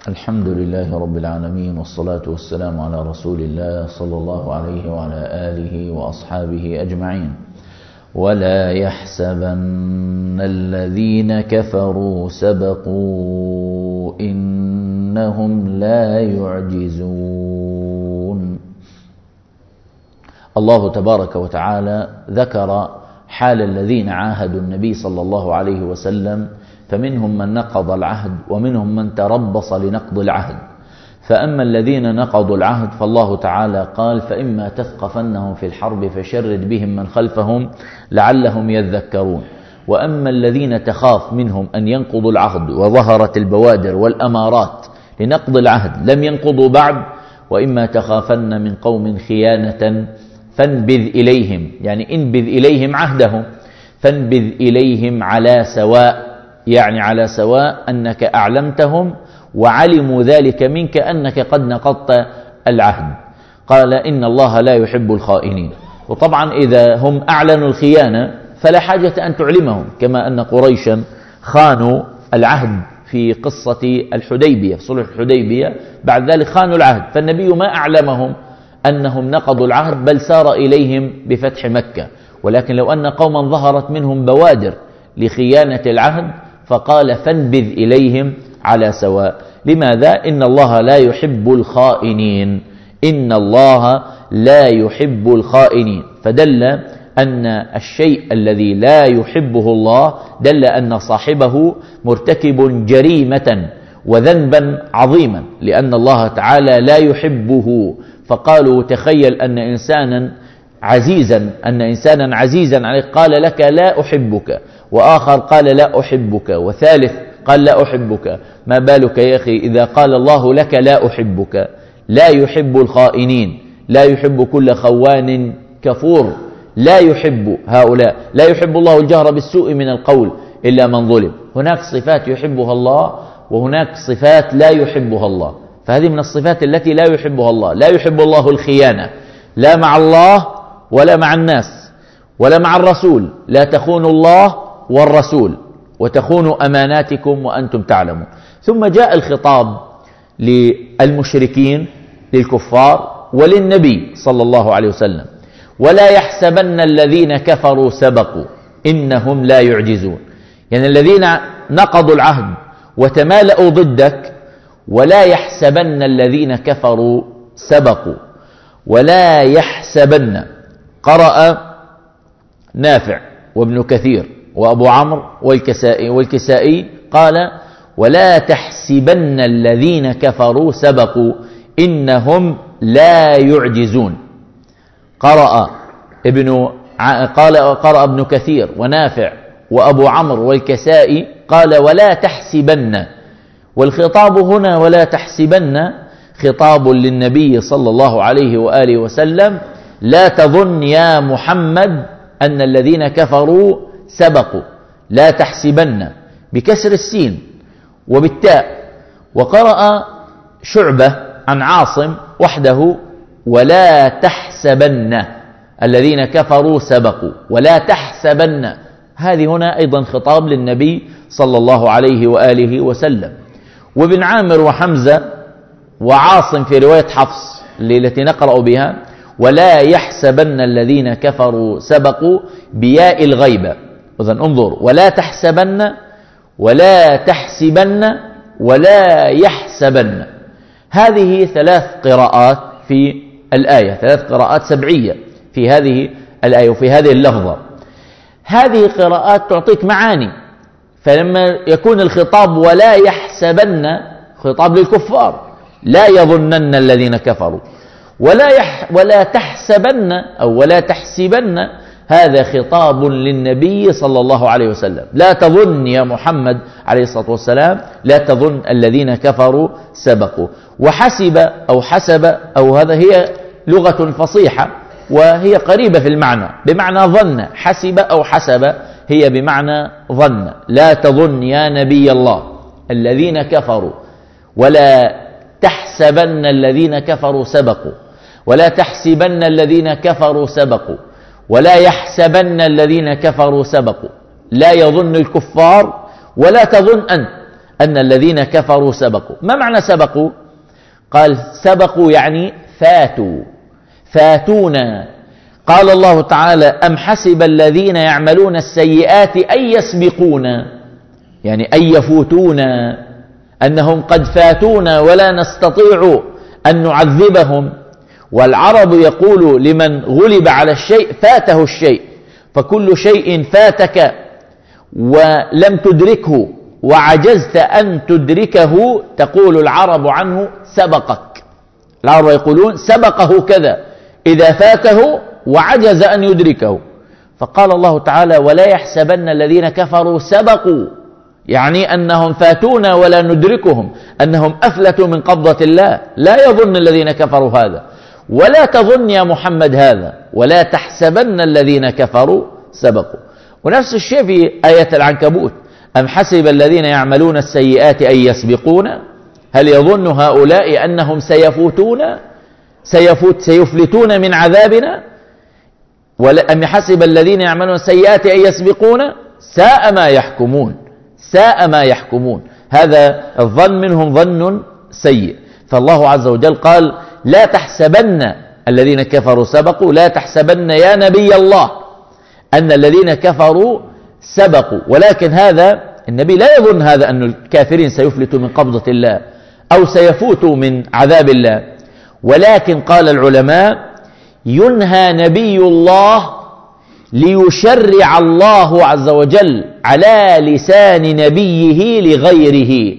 الحمد لله رب العالمين، والصلاة والسلام على رسول الله صلى الله عليه وعلى آله وأصحابه أجمعين. ولا يحسبن الذين كفروا سبقوا إنهم لا يعجزون. الله تبارك وتعالى ذكر حال الذين عاهدوا النبي صلى الله عليه وسلم، فمنهم من نقض العهد ومنهم من تربص لنقض العهد. فأما الذين نقضوا العهد فالله تعالى قال: فإما تثقفنهم في الحرب فشرد بهم من خلفهم لعلهم يذكرون. وأما الذين تخاف منهم أن ينقضوا العهد وظهرت البوادر والأمارات لنقض العهد لم ينقضوا بعد، وإما تخافن من قوم خيانة فانبذ إليهم، يعني انبذ إليهم عهدهم، فانبذ إليهم على سواء، يعني على سواء أنك أعلمتهم وعلموا ذلك منك أنك قد نقضت العهد. قال: إن الله لا يحب الخائنين. وطبعا إذا هم أعلنوا الخيانة فلا حاجة أن تعلمهم، كما أن قريشا خانوا العهد في قصة الحديبية، في صلح الحديبية، بعد ذلك خانوا العهد، فالنبي ما أعلمهم أنهم نقضوا العهد، بل سار إليهم بفتح مكة. ولكن لو أن قوما ظهرت منهم بوادر لخيانة العهد فقال: فانبذ إليهم على سواء. لماذا؟ إن الله لا يحب الخائنين، إن الله لا يحب الخائنين. فدل أن الشيء الذي لا يحبه الله دل أن صاحبه مرتكب جريمة وذنبا عظيما، لأن الله تعالى لا يحبه. فقالوا: تخيل أن إنسانا عزيزا عليك قال لك لا أحبك، وآخر قال لا أحبك، وثالث قال لا أحبك، ما بالك يا أخي إذا قال الله لك لا أحبك؟ لا يحب الخائنين، لا يحب كل خوان كفور، لا يحب هؤلاء. لا يحب الله الجهر بالسوء من القول إلا من ظلم. هناك صفات يحبها الله وهناك صفات لا يحبها الله، فهذه من الصفات التي لا يحبها الله. لا يحب الله الخيانة، لا مع الله ولا مع الناس ولا مع الرسول. لا تخونوا الله والرسول وتخونوا أماناتكم وأنتم تعلمون. ثم جاء الخطاب للمشركين، للكفار، وللنبي صلى الله عليه وسلم: ولا يحسبن الذين كفروا سبقوا إنهم لا يعجزون. يعني الذين نقضوا العهد وتمالأوا ضدك، ولا يحسبن الذين كفروا سبقوا. ولا يحسبن، قرأ نافع وابن كثير وأبو عمرو والكسائي قال: ولا تحسبن الذين كفروا سبقوا إنهم لا يعجزون. قرأ ابن كثير ونافع وأبو عمرو والكسائي قال: ولا تحسبن. والخطاب هنا ولا تحسبن خطاب للنبي صلى الله عليه وآله وسلم: لا تظن يا محمد أن الذين كفروا سبقوا. لا تحسبن بكسر السين وبالتاء. وقرأ شعبة عن عاصم وحده: ولا تحسبن الذين كفروا سبقوا. ولا تحسبن، هذه هنا أيضا خطاب للنبي صلى الله عليه وآله وسلم. وابن عامر وحمزة وعاصم في رواية حفص التي نقرأ بها: ولا يحسبن الذين كفروا سبقوا بياء الغيبة. إذن انظر: ولا تحسبن، ولا تحسبن، ولا يحسبن. هذه ثلاث قراءات في الآية، ثلاث قراءات سبعية في هذه الآية وفي هذه اللفظة. هذه قراءات تعطيك معاني. فلما يكون الخطاب ولا يحسبن، خطاب للكفار، لا يظنن الذين كفروا. ولا تحسبن أو ولا تحسبن، هذا خطاب للنبي صلى الله عليه وسلم. لا تظن يا محمد عليه الصلاة والسلام، لا تظن الذين كفروا سبقوا. وحسب أو حسب أو هذا هي لغة فصيحة وهي قريبة في المعنى، بمعنى ظن. حسب أو حسب هي بمعنى ظن. لا تظن يا نبي الله الذين كفروا، ولا تحسبن الذين كفروا سبقوا، ولا تحسبن الذين كفروا سبقوا، ولا يحسبن الذين كفروا سبقوا. لا يظن الكفار ولا تظن أنت أن الذين كفروا سبقوا. ما معنى سبقوا؟ قال سبقوا يعني فاتونا. قال الله تعالى أم حسب الذين يعملون السيئات أن يسبقونا، يعني أن يفوتونا، أنهم قد فاتونا ولا نستطيع أن نعذبهم. والعرب يقول لمن غلب على الشيء فاته الشيء، فكل شيء فاتك ولم تدركه وعجزت أن تدركه تقول العرب عنه سبقك. العرب يقولون سبقه كذا، إذا فاته وعجز أن يدركه. فقال الله تعالى ولا يحسبن الذين كفروا سبقوا، يعني أنهم فاتونا ولا ندركهم، أنهم أفلتوا من قبضة الله. لا يظن الذين كفروا هذا، ولا تظن يا محمد هذا، ولا تحسبن الذين كفروا سبقوا. ونفس الشيء في آية العنكبوت أم حسب الذين يعملون السيئات أن يسبقونا، هل يظن هؤلاء أنهم سيفلتون من عذابنا؟ أم حسب الذين يعملون السيئات أن يسبقونا، ساء ما يحكمون. هذا الظن منهم ظن سيء. فالله عز وجل قال لا تحسبن الذين كفروا سبقوا، لا تحسبن يا نبي الله أن الذين كفروا سبقوا. ولكن هذا النبي لا يظن هذا، أن الكافرين سيفلتوا من قبضة الله أو سيفوتوا من عذاب الله. ولكن قال العلماء ينهى نبي الله ليشرع الله عز وجل على لسان نبيه لغيره.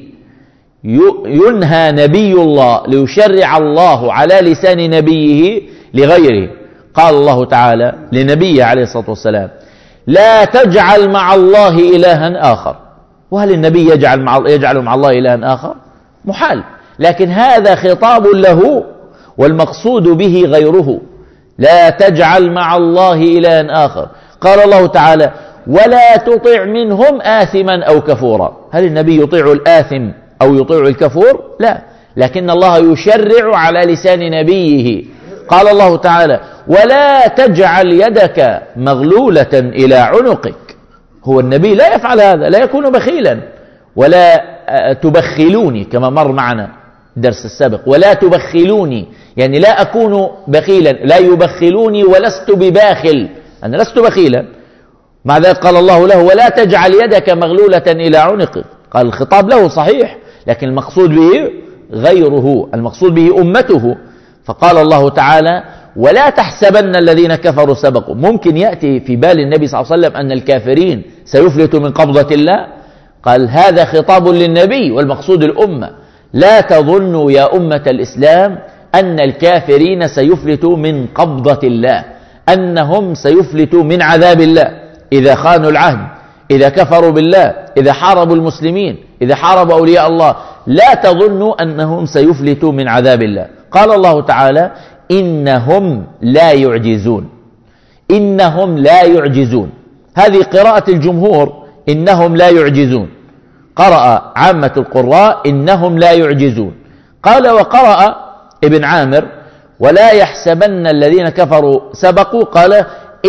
ينهى نبي الله ليشرع الله على لسان نبيه لغيره. قال الله تعالى لنبيه عليه الصلاة والسلام لا تجعل مع الله إلها آخر. وهل النبي يجعل مع الله إلها آخر؟ محال. لكن هذا خطاب له والمقصود به غيره. لا تجعل مع الله إلها آخر. قال الله تعالى ولا تطع منهم آثما أو كفورا. هل النبي يطيع الآثم أو يطيع الكفور؟ لا، لكن الله يشرع على لسان نبيه. قال الله تعالى ولا تجعل يدك مغلولة إلى عنقك. هو النبي لا يفعل هذا، لا يكون بخيلا. ولا تبخلوني كما مر معنا درس السابق، ولا تبخلوني يعني لا أكون بخيلا، لا يبخلوني ولست بباخل، أنا لست بخيلا. مع ذلك قال الله له ولا تجعل يدك مغلولة إلى عنقك. قال الخطاب له صحيح، لكن المقصود به غيره، المقصود به أمته. فقال الله تعالى ولا تحسبن الذين كفروا سبقوا. ممكن يأتي في بال النبي صلى الله عليه وسلم أن الكافرين سيفلتوا من قبضة الله؟ قال هذا خطاب للنبي والمقصود الأمة. لا تظنوا يا أمة الإسلام أن الكافرين سيفلتوا من قبضة الله، أنهم سيفلتوا من عذاب الله إذا خانوا العهد، إذا كفروا بالله، إذا حاربوا المسلمين، إذا حاربوا أولياء الله. لا تظنوا أنهم سيفلتوا من عذاب الله. قال الله تعالى إنهم لا يعجزون. إنهم لا يعجزون، هذه قراءة الجمهور، إنهم لا يعجزون. قرأ عامة القراء إنهم لا يعجزون. قال وقرأ ابن عامر ولا يحسبن الذين كفروا سبقوا، قال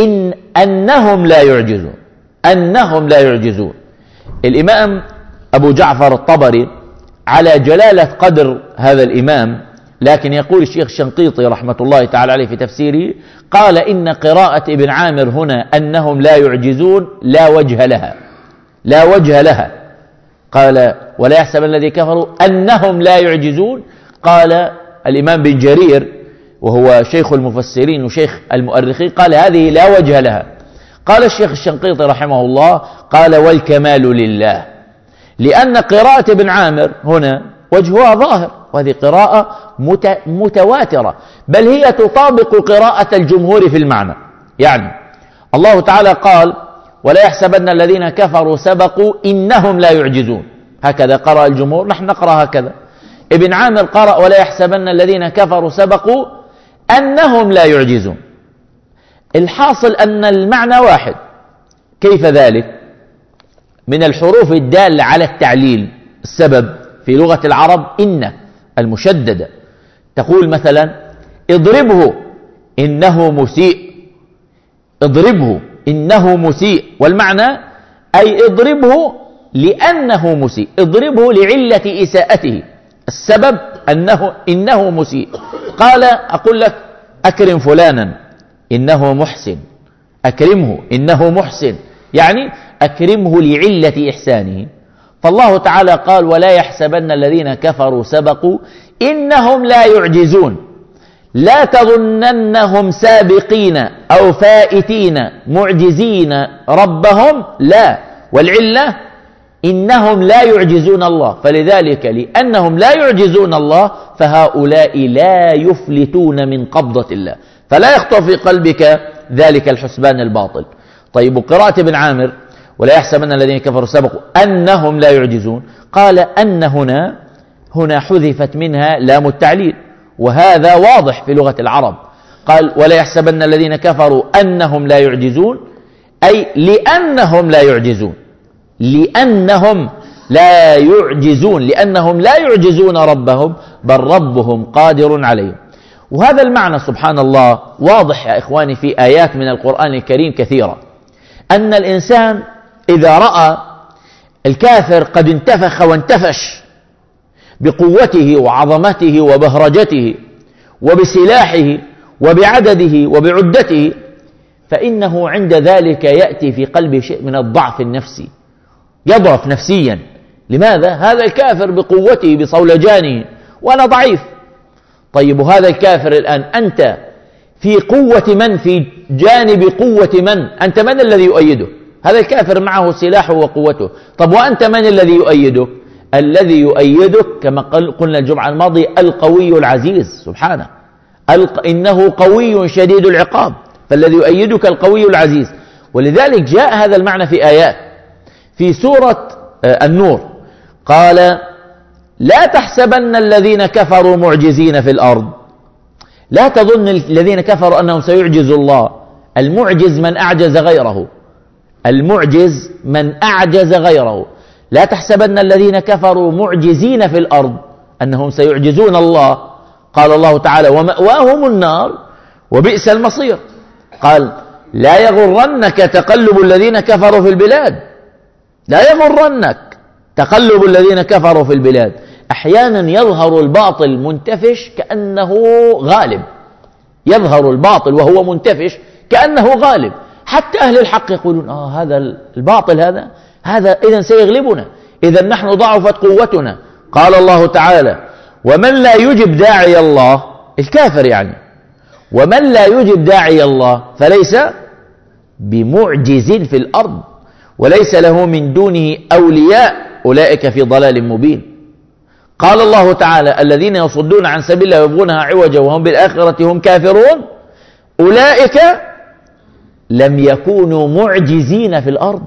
أنهم لا يعجزون. أنهم لا يعجزون. الإمام أبو جعفر الطبري على جلالة قدر هذا الإمام، لكن يقول الشيخ الشنقيطي رحمة الله تعالى عليه في تفسيره قال إن قراءة ابن عامر هنا أنهم لا يعجزون لا وجه لها، لا وجه لها. قال ولا يحسب الذي كفروا أنهم لا يعجزون. قال الإمام بن جرير وهو شيخ المفسرين وشيخ المؤرخين قال هذه لا وجه لها. قال الشيخ الشنقيطي رحمه الله قال والكمال لله، لأن قراءة ابن عامر هنا وجهها ظاهر، وهذه قراءة متواترة، بل هي تطابق قراءة الجمهور في المعنى. يعني الله تعالى قال ولا يحسبن الذين كفروا سبقوا إنهم لا يعجزون، هكذا قرأ الجمهور، نحن نقرأ هكذا. ابن عامر قرأ ولا يحسبن الذين كفروا سبقوا أنهم لا يعجزون. الحاصل أن المعنى واحد. كيف ذلك؟ من الحروف الدالة على التعليل. السبب في لغة العرب إن المشددة، تقول مثلا اضربه إنه مسيء، اضربه إنه مسيء، والمعنى أي اضربه لأنه مسيء، اضربه لعلة إساءته، السبب إنه مسيء. قال أقول لك أكرم فلانا إنه محسن، أكرمه إنه محسن، يعني أكرمه لعلة إحسانه. فالله تعالى قال ولا يحسبن الذين كفروا سبقوا إنهم لا يعجزون، لا تظننهم سابقين أو فائتين معجزين ربهم، لا، والعلة إنهم لا يعجزون الله، فلذلك لأنهم لا يعجزون الله فهؤلاء لا يفلتون من قبضة الله، فلا يخطر في قلبك ذلك الحسبان الباطل. طيب، وقراءة ابن عامر ولا يحسبن الذين كفروا سبقوا أنهم لا يعجزون، قال أن هنا حذفت منها لام التعليل، وهذا واضح في لغة العرب. قال ولا يحسبن الذين كفروا أنهم لا يعجزون، أي لأنهم لا يعجزون، لأنهم لا يعجزون، لأنهم لا يعجزون ربهم، بل ربهم قادر عليهم. وهذا المعنى سبحان الله واضح يا إخواني في آيات من القرآن الكريم كثيرة، أن الإنسان إذا رأى الكافر قد انتفخ وانتفش بقوته وعظمته وبهرجته وبسلاحه وبعدده وبعدته، فإنه عند ذلك يأتي في قلبه شيء من الضعف النفسي، يضعف نفسيا. لماذا؟ هذا الكافر بقوته بصولجانه وأنا ضعيف. طيب، وهذا الكافر الآن أنت في قوة من؟ في جانب قوة من؟ أنت من الذي يؤيده؟ هذا الكافر معه سلاحه وقوته. طب وأنت من الذي يؤيدك؟ الذي يؤيدك كما قلنا الجمعة الماضية القوي العزيز سبحانه، إنه قوي شديد العقاب، فالذي يؤيدك القوي العزيز. ولذلك جاء هذا المعنى في آيات في سورة النور، قال لا تحسبن الذين كفروا معجزين في الأرض، لا تظن الذين كفروا أنهم سيعجزوا الله. المعجز من أعجز غيره، المعجز من أعجز غيره. لا تحسبن الذين كفروا معجزين في الأرض أنهم سيعجزون الله. قال الله تعالى ومأواهم النار وبئس المصير. قال لا يغرنك تقلب الذين كفروا في البلاد، لا يغرنك تقلب الذين كفروا في البلاد. أحيانا يظهر الباطل منتفش كأنه غالب، يظهر الباطل وهو منتفش كأنه غالب، حتى أهل الحق يقولون هذا الباطل هذا إذن سيغلبنا، إذن نحن ضعفت قوتنا. قال الله تعالى ومن لا يجب داعي الله، الكافر يعني، ومن لا يجب داعي الله فليس بمعجز في الأرض وليس له من دونه أولياء أولئك في ضلال مبين. قال الله تعالى الذين يصدون عن سبيل الله ويبغونها عوجا وهم بالآخرة هم كافرون أولئك لم يكونوا معجزين في الأرض،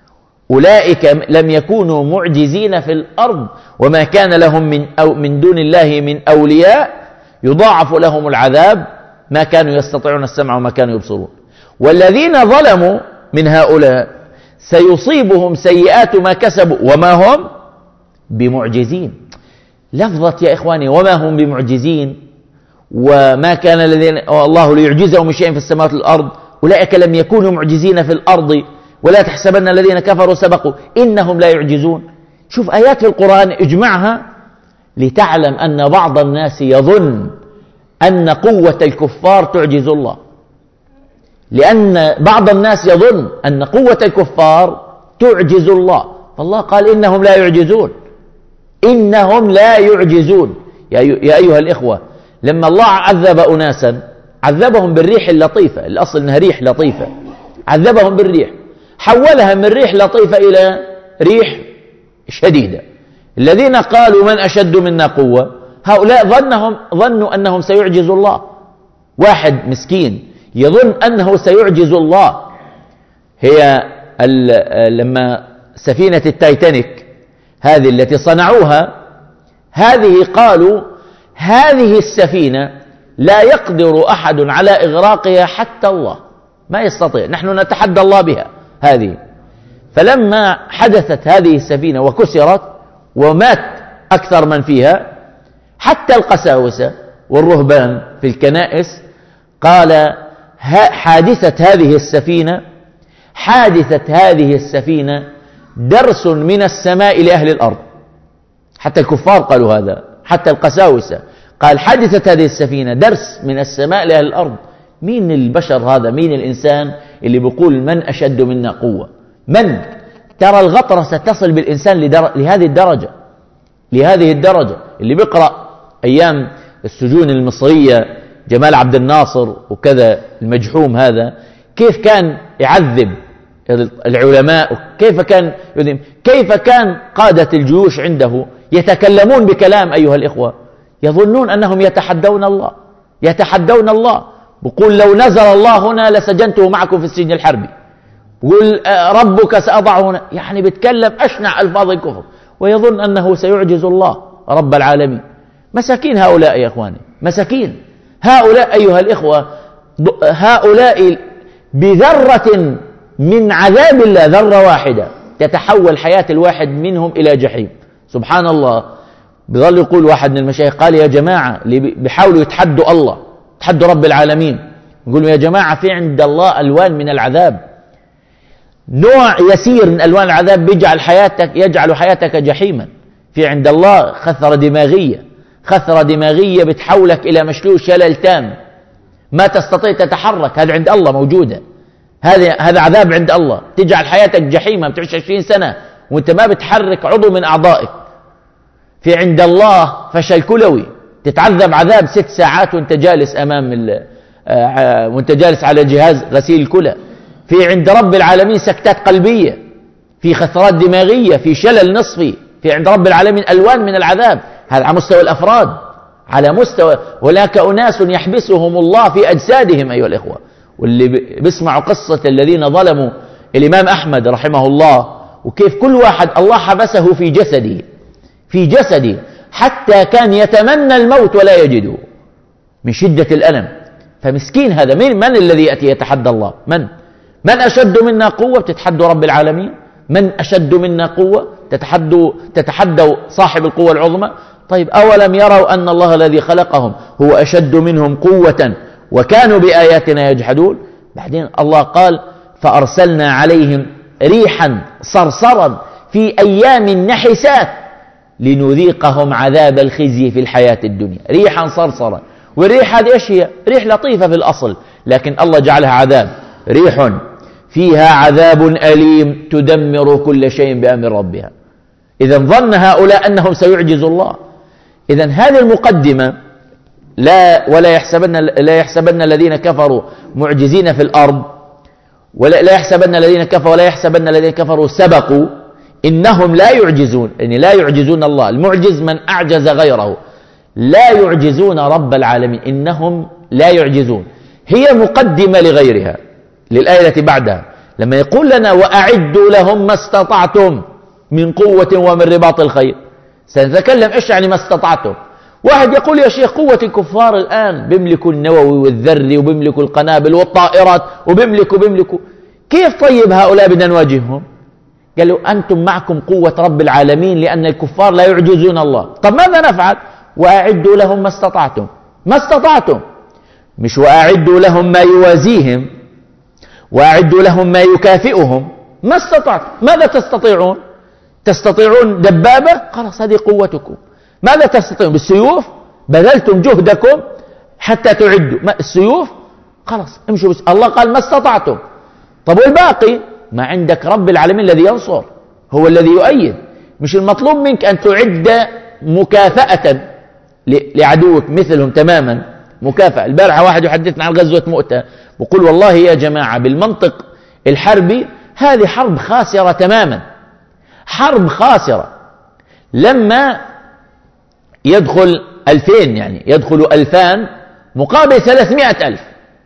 أولئك لم يكونوا معجزين في الأرض وما كان لهم من دون الله من أولياء يضاعف لهم العذاب ما كانوا يستطيعون السمع وما كانوا يبصرون. والذين ظلموا من هؤلاء سيصيبهم سيئات ما كسبوا وما هم بمعجزين. لفظة يا إخواني وما هم بمعجزين، وما كان الذين الله ليعجزه من شيء في السماوات والأرض، أولئك لم يكونوا معجزين في الأرض ولا تحسبن الذين كفروا سبقوا إنهم لا يعجزون. شوف آيات في القرآن اجمعها لتعلم أن بعض الناس يظن أن قوة الكفار تعجز الله، لأن بعض الناس يظن أن قوة الكفار تعجز الله، فالله قال إنهم لا يعجزون، إنهم لا يعجزون. يا أيها الإخوة، لما الله عذب أناسا عذبهم بالريح اللطيفة، الأصل أنها ريح لطيفة، عذبهم بالريح، حولها من ريح لطيفة إلى ريح شديدة. الذين قالوا من أشد منا قوة، هؤلاء ظنوا أنهم سيعجزوا الله. واحد مسكين يظن أنه سيعجز الله. هي لما سفينة التايتانيك هذه التي صنعوها، هذه قالوا هذه السفينة لا يقدر أحد على إغراقها حتى الله، ما يستطيع، نحن نتحدى الله بها هذه. فلما حدثت هذه السفينة وكسرت ومات أكثر من فيها حتى القساوسة والرهبان في الكنائس، قال حادثة هذه السفينة درس من السماء لأهل الأرض. حتى الكفار قالوا هذا، حتى القساوسة قال حدثت هذه السفينة درس من السماء لأهل الأرض. مين البشر هذا؟ مين الإنسان اللي بيقول من أشد منا قوة؟ من؟ ترى الغطرسة تصل بالإنسان لهذه الدرجة، لهذه الدرجة. اللي بيقرأ أيام السجون المصرية جمال عبد الناصر وكذا المجحوم هذا، كيف كان يعذب العلماء، كيف كان قادة الجيوش عنده يتكلمون بكلام أيها الإخوة يظنون أنهم يتحدون الله، يتحدون الله. بقول لو نزل الله هنا لسجنته معكم في السجن الحربي. بقول ربك سأضع هنا، يعني بيتكلم أشنع ألفاظ الكفر ويظن أنه سيعجز الله رب العالمين. مساكين هؤلاء يا إخواني، مساكين هؤلاء أيها الإخوة. هؤلاء بذرة من عذاب الله، ذرة واحدة تتحول حياة الواحد منهم إلى جحيم. سبحان الله. بظل يقول واحد من المشايخ قال يا جماعة اللي بيحاولوا يتحدوا الله، يتحدوا رب العالمين، يقولوا يا جماعة في عند الله ألوان من العذاب، نوع يسير من ألوان العذاب يجعل حياتك جحيما. في عند الله خثرة دماغية، خثرة دماغية بتحولك إلى مشلول شلل تام، ما تستطيع تتحرك. هذا عند الله موجودة، هذا عذاب عند الله، تجعل حياتك جحيما، بتعيش 20 سنة وانت ما بتحرك عضو من أعضائك. في عند الله فشل كلوي، تتعذب عذاب 6 ساعات وانت جالس وانت جالس على جهاز غسيل الكلى. في عند رب العالمين سكتات قلبية، في خثرات دماغية، في شلل نصفي. في عند رب العالمين ألوان من العذاب. هذا على مستوى الأفراد، على مستوى. هناك أناس يحبسهم الله في أجسادهم أيها الإخوة. واللي بيسمعوا قصة الذين ظلموا الإمام أحمد رحمه الله، وكيف كل واحد الله حبسه في جسده، في جسده، حتى كان يتمنى الموت ولا يجده من شدة الألم. فمسكين هذا. من الذي يأتي يتحدى الله؟ من أشد منا قوة؟ تتحدوا رب العالمين. من أشد منا قوة؟ تتحدوا صاحب القوة العظمى. طيب أولم يروا أن الله الذي خلقهم هو أشد منهم قوة وكانوا بآياتنا يجحدون؟ بعدين الله قال فأرسلنا عليهم ريحا صرصرا في أيام نحسات لنذيقهم عذاب الخزي في الحياة الدنيا. ريحا صرصرا. والريح هذه ايش هي؟ ريح لطيفة في الأصل، لكن الله جعلها عذاب. ريح فيها عذاب أليم تدمر كل شيء بأمر ربها. إذا ظن هؤلاء أنهم سيعجزوا الله. إذا هذه المقدمة لا يحسبن الذين كفروا معجزين في الأرض، لا يحسبن الذين كفروا سبقوا، إنهم لا يعجزون. يعني لا يعجزون الله. المعجز من أعجز غيره. لا يعجزون رب العالمين، إنهم لا يعجزون. هي مقدمة لغيرها، للآية التي بعدها لما يقول لنا وأعدوا لهم ما استطعتم من قوة ومن رباط الخيل. سنتكلم إيش يعني ما استطعتم. واحد يقول يا شيخ قوة الكفار الآن بيملكوا النووي والذري وبيملكوا القنابل والطائرات وبيملكوا. كيف طيب هؤلاء بدنا نواجههم؟ قالوا أنتم معكم قوة رب العالمين لأن الكفار لا يعجزون الله. طب ماذا نفعل؟ وأعدوا لهم ما استطعتم. ما استطعتم، مش وأعدوا لهم ما يوازيهم، وأعدوا لهم ما يكافئهم. ما استطعتم. ماذا تستطيعون؟ تستطيعون دبابة؟ خلاص هذه قوتكم. ماذا تستطيعون؟ بالسيوف؟ بذلتم جهدكم حتى تعدوا السيوف؟ خلاص امشوا الله قال ما استطعتم. طب والباقي؟ ما عندك رب العالمين الذي ينصر، هو الذي يؤيد. مش المطلوب منك أن تعد مكافأة لعدوك مثلهم تماما. مكافأة. البارحة واحد يحدثنا عن غزوة مؤتة، بقول والله يا جماعة بالمنطق الحربي هذه حرب خاسرة تماما، حرب خاسرة. لما يدخل 2000 يعني يدخل 2000 مقابل 300,000،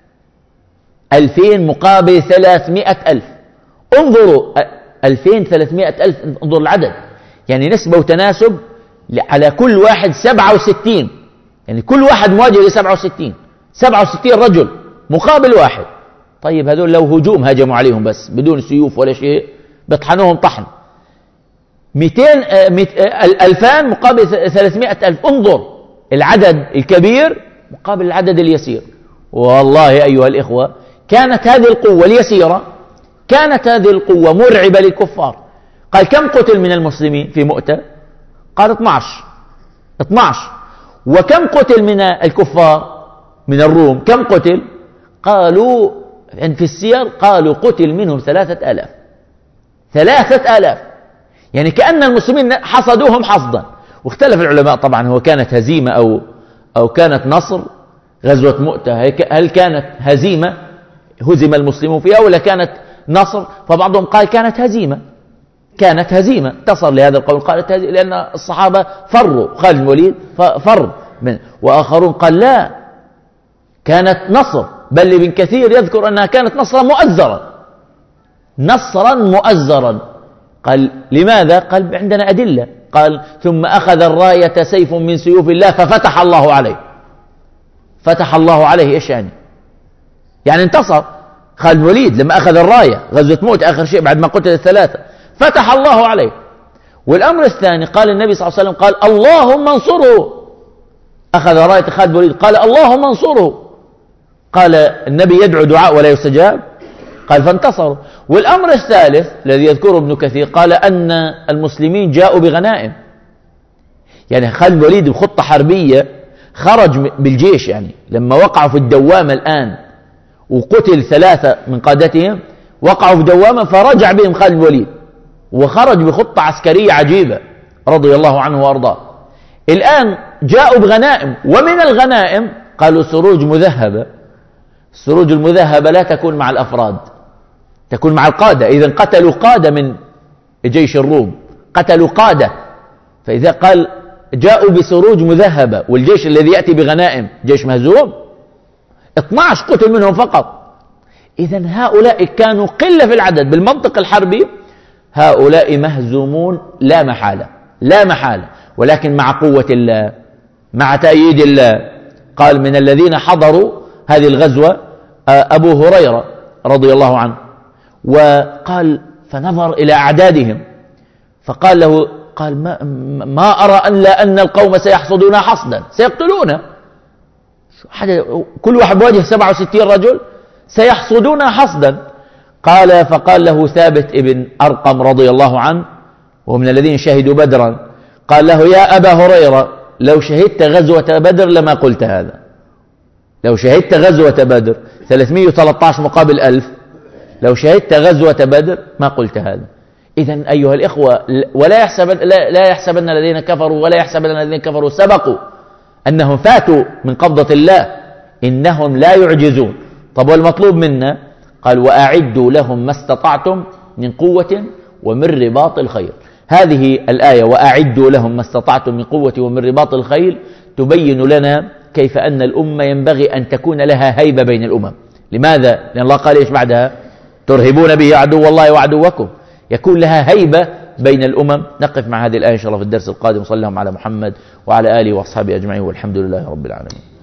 2000 مقابل 300,000. انظروا 2000 300,000، انظر العدد. يعني نسبة وتناسب على كل واحد 67. يعني كل واحد مواجه ل 67 رجل مقابل واحد. طيب هذول لو هجموا عليهم بس بدون سيوف ولا شيء بيطحنوهم طحن. 2000 مقابل 300,000. انظر العدد الكبير مقابل العدد اليسير. والله أيها الإخوة كانت هذه القوة اليسيرة، كانت هذه القوة مرعبة للكفار. قال كم قتل من المسلمين في مؤتة؟ قال 12. وكم قتل من الكفار من الروم؟ كم قتل؟ قالوا في السير قالوا قتل منهم 3000. 3000، يعني كأن المسلمين حصدوهم حصدا. واختلف العلماء طبعا، هو كانت هزيمة أو كانت نصر؟ غزوة مؤتة هل كانت هزيمة هزم المسلمون فيها، ولا كانت نصر؟ فبعضهم قال كانت هزيمة، اتصل لهذا القول قالت هزيمة، لأن الصحابة فروا، خالد بن الوليد فر وآخرون قال لا، كانت نصر، بل ابن كثير يذكر أنها كانت نصرا مؤزرا. قال لماذا؟ قال عندنا أدلة. قال ثم أخذ الراية سيف من سيوف الله ففتح الله عليه. فتح الله عليه إيش يعني انتصر خالد بن الوليد لما أخذ الراية، غزوة مؤتة آخر شيء بعد ما قتل 3، فتح الله عليه. والأمر الثاني قال النبي صلى الله عليه وسلم قال اللهم انصره، أخذ راية خالد بن الوليد قال اللهم انصره، قال النبي يدعو دعاء ولا يستجاب، قال فانتصروا. والأمر الثالث الذي يذكره ابن كثير قال أن المسلمين جاءوا بغنائم، يعني خالد بن الوليد بخطة حربية خرج بالجيش، يعني لما وقعوا في الدوامة الآن وقتل 3 من قادتهم، وقعوا في دوامة فرجع بهم خالد بن الوليد وخرج بخطة عسكرية عجيبة رضي الله عنه وأرضاه. الآن جاءوا بغنائم، ومن الغنائم قالوا سروج مذهبة. السروج المذهبة لا تكون مع الأفراد، تكون مع القادة. إذا قتلوا قادة من جيش الروم، قتلوا قادة، فإذا قال جاءوا بسروج مذهبة والجيش الذي يأتي بغنائم جيش مهزوم، 12 قتل منهم فقط. إذا هؤلاء كانوا قلة في العدد، بالمنطق الحربي هؤلاء مهزومون لا محالة، ولكن مع قوة الله، مع تأييد الله. قال من الذين حضروا هذه الغزوة أبو هريرة رضي الله عنه، وقال فنظر إلى أعدادهم فقال له، قال ما أرى أن القوم سيحصدون حصدا، سيقتلون كل واحد بوجه 67 رجل سيحصدون حصدا. فقال له ثابت ابن أرقم رضي الله عنه ومن الذين شهدوا بدرا، قال له يا أبا هريرة لو شهدت غزوة بدر لما قلت هذا. لو شهدت غزوة بدر 313 مقابل 1000، لو شهدت غزوة بدر ما قلت هذا. إذن أيها الإخوة لا يحسبن الذين كفروا ولا يحسبن الذين كفروا سبقوا أنهم فاتوا من قبضة الله، إنهم لا يعجزون. طب والمطلوب منا؟ قال وأعدوا لهم ما استطعتم من قوة ومن رباط الخيل. هذه الآية وأعدوا لهم ما استطعتم من قوة ومن رباط الخيل تبين لنا كيف أن الأمة ينبغي أن تكون لها هيبة بين الأمم. لماذا؟ لأن الله قال إيش بعدها؟ ترهبون به عدو الله وعدوكم. يكون لها هيبة بين الأمم. نقف مع هذه الآية إن شاء الله في الدرس القادم. صلى الله على محمد وعلى آله وأصحابه أجمعين، والحمد لله رب العالمين.